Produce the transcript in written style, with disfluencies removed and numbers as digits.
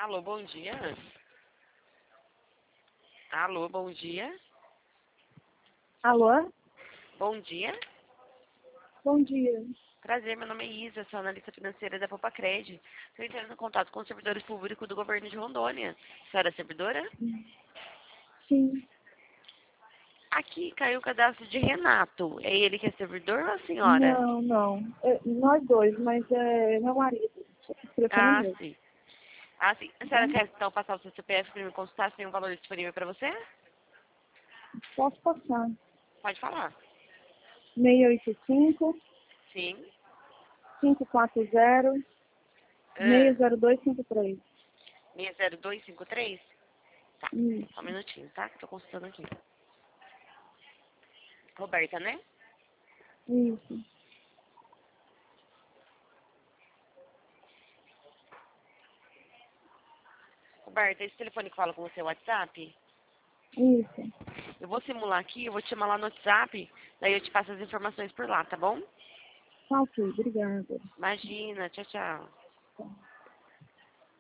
Alô, bom dia. Alô, bom dia. Alô? Bom dia. Bom dia. Prazer, meu nome é Isa, sou analista financeira da Popacred. Estou entrando em contato com os servidores públicos do governo de Rondônia. A senhora é servidora? Sim. Aqui caiu o cadastro de Renato. É ele que é servidor ou a senhora? Não, não. Nós dois, mas é meu marido. O telefone é Ah, meu. sim. Ah, sim. A Tá? senhora quer então passar o seu CPF para me consultar se tem um valor disponível para você? Posso passar. Pode falar. 685 Sim. 540 Ah, 60253. 60253? Tá. Só um Isso. minutinho, tá? Que eu tô consultando aqui. Roberta, né? Isso. Roberta, esse telefone que fala com você é o WhatsApp? Isso. Eu vou simular aqui, eu vou te chamar lá no WhatsApp, daí eu te passo as informações por lá, tá bom? Tá ok, obrigada. Imagina, tchau, tchau. Tá.